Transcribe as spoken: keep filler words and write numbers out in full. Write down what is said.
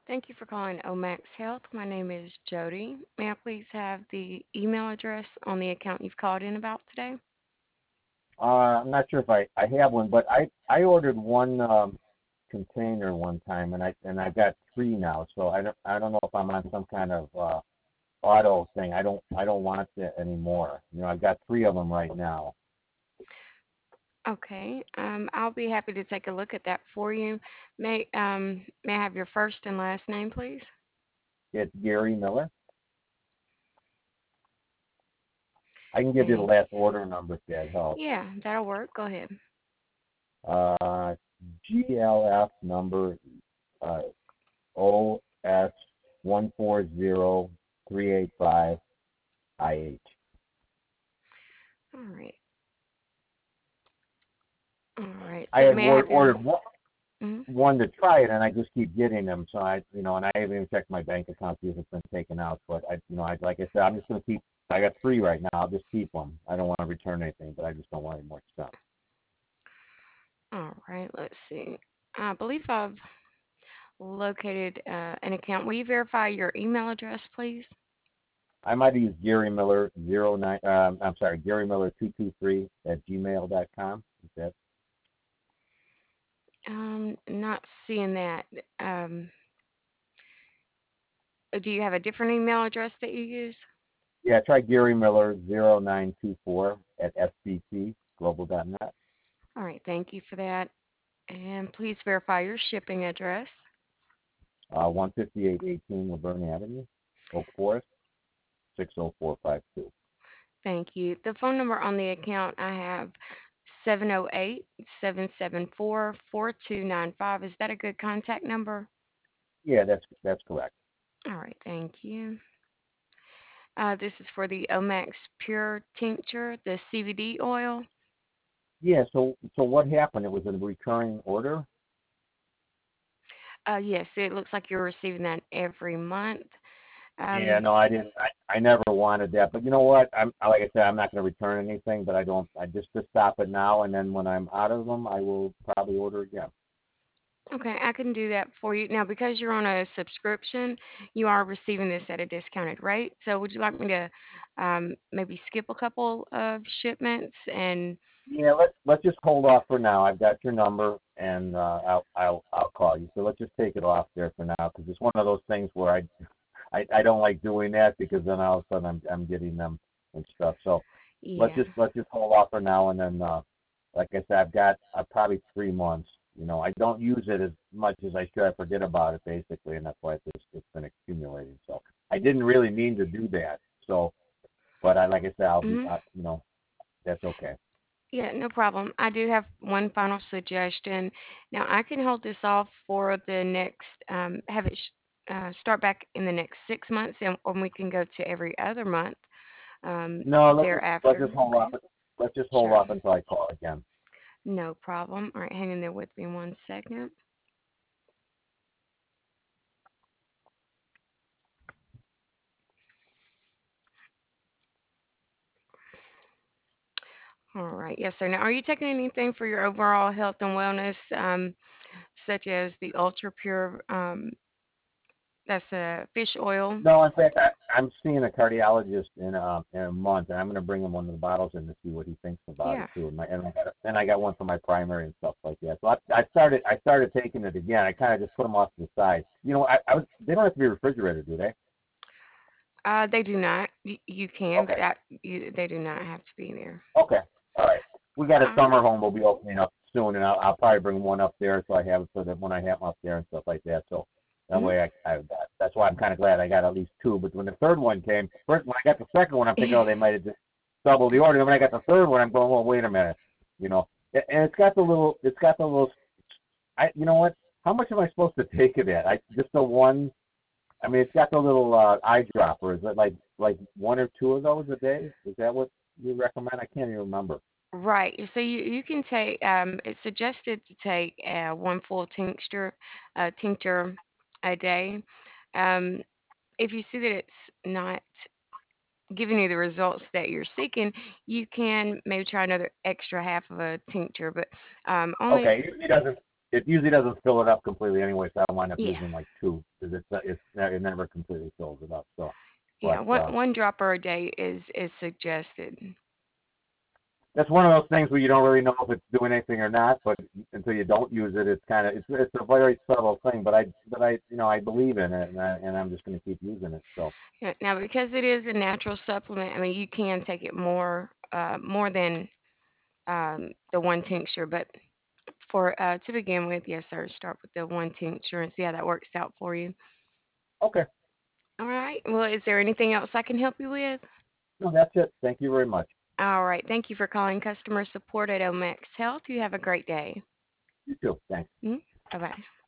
Thank you for calling Omax Health. My name is Jody. May I please have the email address on the account you've called in about today? Uh, I'm not sure if I, I have one, but I, I ordered one um, container one time, and I and I got three now. So I don't I don't know if I'm on some kind of uh, auto thing. I don't I don't want it anymore. You know, I've got three of them right now. Okay, um, I'll be happy to take a look at that for you. May um, may I have your first and last name, please? It's Gary Miller. I can give you the Thank last order number if that helps. Yeah, that'll work. Go ahead. Uh, G L F number uh, O S one four zero three eight five I H. All right. All right. I So had may I or- have your? ordered one, Mhm. one to try it, and I just keep getting them. So I, you know, and I haven't even checked my bank account to see if it's been taken out. But I, you know, I like I said, I'm just gonna keep. I got three right now. I'll just keep them. I don't want to return anything, but I just don't want any more stuff. All right. Let's see. I believe I've located uh, an account. Will you verify your email address, please? I might use Gary Miller zero nine. Um, I'm sorry, Gary Miller two two three at gmail dot com. Is that? Um, not seeing that. Um, do you have a different email address that you use? Yeah, try Gary Miller zero nine two four at s b c global dot net. All right, thank you for that. And please verify your shipping address. Uh, one fifty-eight eighteen Laverne Avenue, Oak Forest six oh four five two. Thank you. The phone number on the account I have seven oh eight, seven seven four, four two nine five. Is that a good contact number? Yeah, that's that's correct. All right, thank you. Uh, this is for the Omax Pure Tincture, the C B D oil. Yeah, so so what happened? It was a recurring order? Uh, yes, it looks like you're receiving that every month. Yeah, Um, no, I didn't. I, I never wanted that. But you know what? I'm like I said, I'm not going to return anything. But I don't. I just just stop it now, and then when I'm out of them, I will probably order again. Okay, I can do that for you. Now, because you're on a subscription, you are receiving this at a discounted rate. So, would you like me to um, maybe skip a couple of shipments? And Yeah, let's let's just hold off for now. I've got your number, and uh, I'll I'll I'll call you. So let's just take it off there for now, because it's one of those things where I, I I don't like doing that because then all of a sudden I'm I'm getting them and stuff. So let's yeah, just let's just hold off for now, and then uh, like I said, I've got uh, probably three months. You know, I don't use it as much as I should. I forget about it basically, and that's why it's it's been accumulating. So I didn't really mean to do that. So, but I like I said, I'll be hmm uh, you know that's okay. yeah, no problem. I do have one final suggestion. Now, I can hold this off for the next, um, have it sh- uh, start back in the next six months, and, and we can go to every other month um, No, let's just let's thereafter. just hold Okay, off. Let's just hold sure, off until I call again. no problem. All right, hang in there with me one second. All right. Yes, sir. Now, are you taking anything for your overall health and wellness, um, such as the ultra pure, um, that's a fish oil? No, in fact, I, I'm seeing a cardiologist in a in a month, and I'm going to bring him one of the bottles in to see what he thinks about it Yeah. too. And, my, and I got then I got one for my primary and stuff like that. So I, I started I started taking it again. I kind of just put them off to the side. You know, I, I was they don't have to be refrigerated, do they? Uh, they do not. You, you can, but Okay, that, you, they do not have to be there. okay, all right. We got a All right. summer home we'll be opening up soon, and I'll, I'll probably bring one up there so I have it so that when I have them up there and stuff like that. So that Mhm. way I, I've got. That's why I'm kind of glad I got at least two. But when the third one came, first when I got the second one, I'm thinking, oh, they might have just doubled the order. Then when I got the third one, I'm going, well, wait a minute, you know. And it's got the little, it's got the little. I, you know what? How much am I supposed to take of that? I just the one. I mean, it's got the little uh, eyedropper. Is it like like one or two of those a day? Is that what you recommend? I can't even remember. Right. So you, you can take, um, it's suggested to take uh, one full tincture, uh, tincture a day. Um, if you see that it's not giving you the results that you're seeking, you can maybe try another extra half of a tincture, but um, only Okay, he doesn't. it usually doesn't fill it up completely anyway, so I wind up Yeah. using like two because it's uh, it's it never completely fills it up. So, Yeah, but one uh, one dropper a day is is suggested. that's one of those things where you don't really know if it's doing anything or not, but until you don't use it, it's kind of it's it's a very subtle thing. But I but I you know I believe in it, and I, and I'm just going to keep using it. So Yeah, now, because it is a natural supplement, I mean, you can take it more uh, more than um, the one tincture, but for uh, to begin with, yes, sir, start with the one tincture and see how that works out for you. okay, All right. Well, is there anything else I can help you with? no, that's it. Thank you very much. All right. Thank you for calling customer support at Omex Health. You have a great day. You too. Thanks. Mm. Bye bye.